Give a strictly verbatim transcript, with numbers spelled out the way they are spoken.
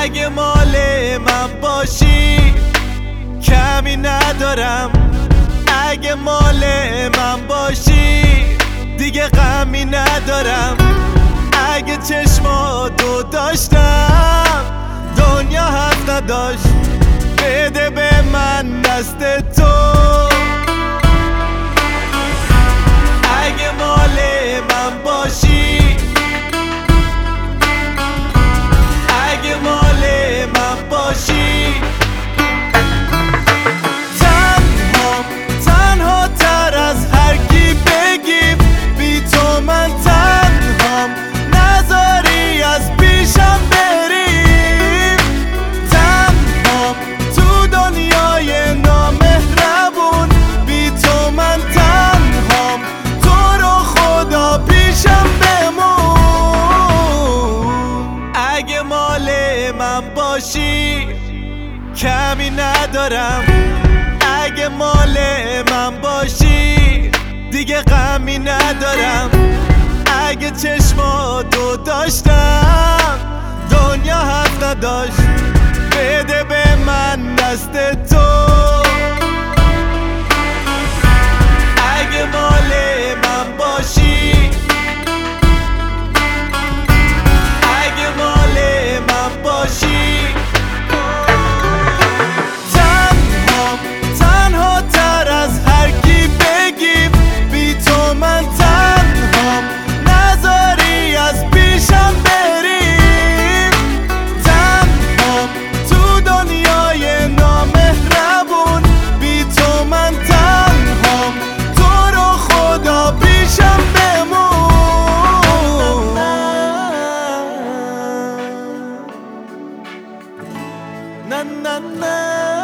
اگه مال من باشی کمی ندارم، اگه مال من باشی دیگه غمی ندارم. اگه چشماتو داشتم دنیا حق نداشت، بده به من دست تو. اگه مال من باشی، اگه مال من باشی تنها تنها تر از هر کی بگیم، بی تو من تنهام، نذاری از پیشم بریم. تنهام تو دنیای نامهربون، بی تو من تنهام، تو رو خدا پیشم بمون. اگه مال من باشی کمی ندارم، اگه مال من باشی دیگه غمی ندارم. اگه چشماتو داشتم دنیا حق نداشت، بده به من دست تو. اگه مال من باشی، اگه مال من باشی تنها تنها تر از هر کی بگیم، بی تو من تنهام، نذاری از پیشم بریم. تنها تو دنیای نامهربون، بی تو من تنهام، تو رو خدا پیشم بمون. نه نه نه